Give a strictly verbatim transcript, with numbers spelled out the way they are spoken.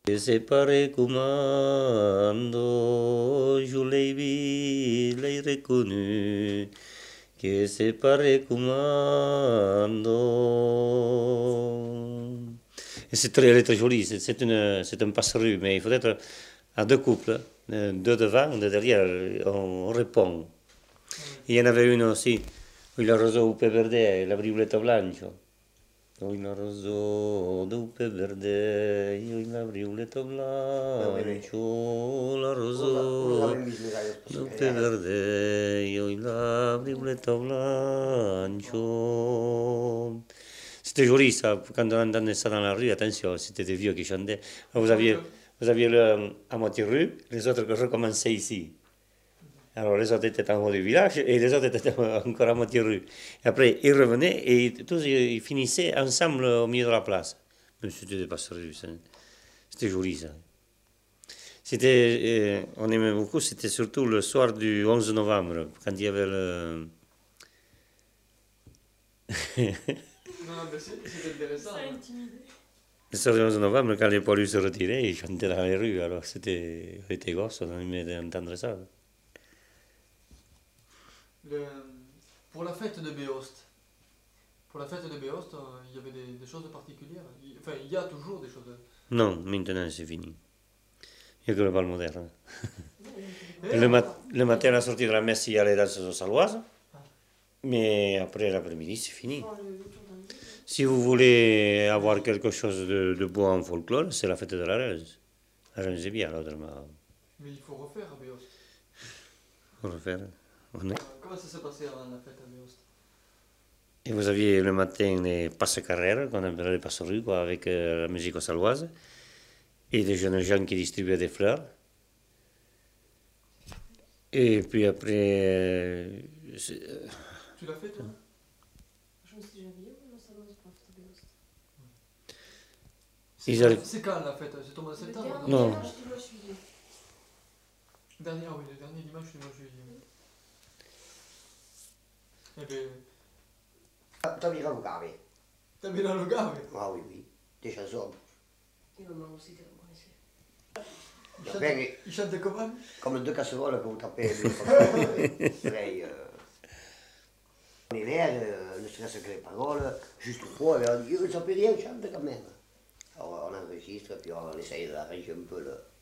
E se pare comando, je l'ai vu, l'ai reconnu. Que se pare comando. Et c'est très, très joli, c'est c'est une- c'est un passerue, mais il faut être à deux couples, euh, deux devant, deux derrière, on répond. Il y en avait une aussi, où il roseau upe verde e la briuletta blanco. Oh, il roseau d'upe verde, io la briuletta blanco, la roseau d'upe verde, io la briuletta blanco. C'était joli ça, quand on entendait ça dans la rue, attention, c'était des vieux qui chantaient. Vous aviez, vous aviez le, à moitié rue, les autres qui recommençaient ici. Alors les autres étaient en haut du village et les autres étaient encore à moitié rue. Et après, ils revenaient et tous ils finissaient ensemble au milieu de la place. Mais c'était des passereaux, ça. C'était joli ça. C'était, euh, on aimait beaucoup, c'était surtout le soir du onze novembre, quand il y avait le... Non, mais c'était intéressant. Ça a hein. intimidé. Le soir du onze novembre, quand les poilus se retiraient, ils chantaient dans les rues. Alors c'était, on était gosses, on aimait entendre ça. Le- pour la fête de Béost, pour la fête de Béost, euh, il y avait des, des choses particulières. Il- enfin, il y a toujours des choses. Non, maintenant c'est fini. Il n'y a que le bal moderne. Eh, Le, mat- le matin, à la sortie de la messe, il y a les danses salloises. Mais après l'après-midi, c'est fini. Enfin, le, le tour d'un livre. Si vous voulez avoir quelque chose de, de beau en folklore, c'est la fête de la Reuse. La Reuse est bien, autrement, mais il faut refaire à Béost. on va faire. On est. Euh, Comment ça s'est passé avant la fête à Béost? Et vous aviez le matin les passe-carrères, qu'on appelait les passerues, quoi, avec euh, la musique salloise, et des jeunes gens qui distribuaient des fleurs. Et puis après, euh, c'est- euh, Tu l'as fait toi? Je me suis déjà habillée ou non, ça va, c'est pas fait de Béost. C'est Ils quand- arrivent- c'est quand la fête? C'est au mois de Le septembre? dernier Non. dimanche du mois de juillet. Dernier, ah oui, le dernier dimanche du mois de juillet. Eh ben, T'as la Lugave. t'as bien la Lugave? Ah oui, oui. Des chansons. Et maman aussi, t'es vraiment ici. Il Va chante, bene, il chante comment? come due casserole che un tappeto. Lei, euh, en hiver, euh, ne serait-ce que les paroles, juste quoi, elle a dit, je ne sais rien, chante quand même. Alors on enregistre, puis on essaye d'arranger un peu le,